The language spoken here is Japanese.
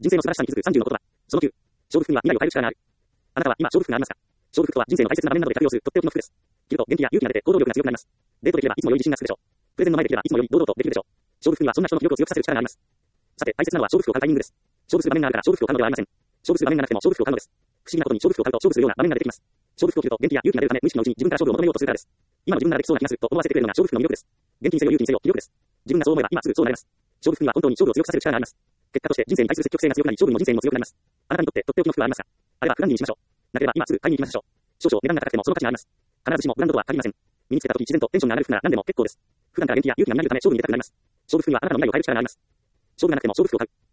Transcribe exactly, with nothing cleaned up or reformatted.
人生の素晴らしさに気づくさんじゅうの言葉。そのきゅう。勝負服には未来を変える力がある。あなたは今勝負服がありますか？勝負服とは人生の大切な場面などで着用するとっておきの服です。着ると元気や勇気が出て行動力が強くなります。デートできればいつもより自信がつくでしょう。プレゼンの前できればいつもより堂々とできるでしょう。勝負服にはそんな人の気力を強くさせる力があります。さて、大切なのは勝負服を買うタイミングです。勝負する場面があるから勝負服を買うのではありません。勝負する場面がなくても勝負服を買うのです。不思議なことに勝負服を買うと勝負するような場面が出てきます。勝負服を着ると元気や勇気が出るため無意識のうちに自分から勝負を求めようとするからです。今の自分ならできそうな気がすると思わせてくれるのが勝負服の魅力です。元気にせよ勇気にせよ気力です。自分がそう思えば今すぐそうなります。勝負服には本当に勝負を強くさせる力があります。結果として人生に対する積極性が強くなり勝負の人生も強くなります。あなたにとってとっておきの服はありますか？あれば普段着にしましょう。なければ今すぐ買いに行きましょう。少々値段が高くてもその価値があります。必ずしもブランドとは限りません。身につけた時自然とテンションが上がる服なら何でも結構です。普段から元気や勇気が見られるため勝負に出たくなります。勝負服にはあなたの未来を変える力があります。勝負がなくても勝負服を買う。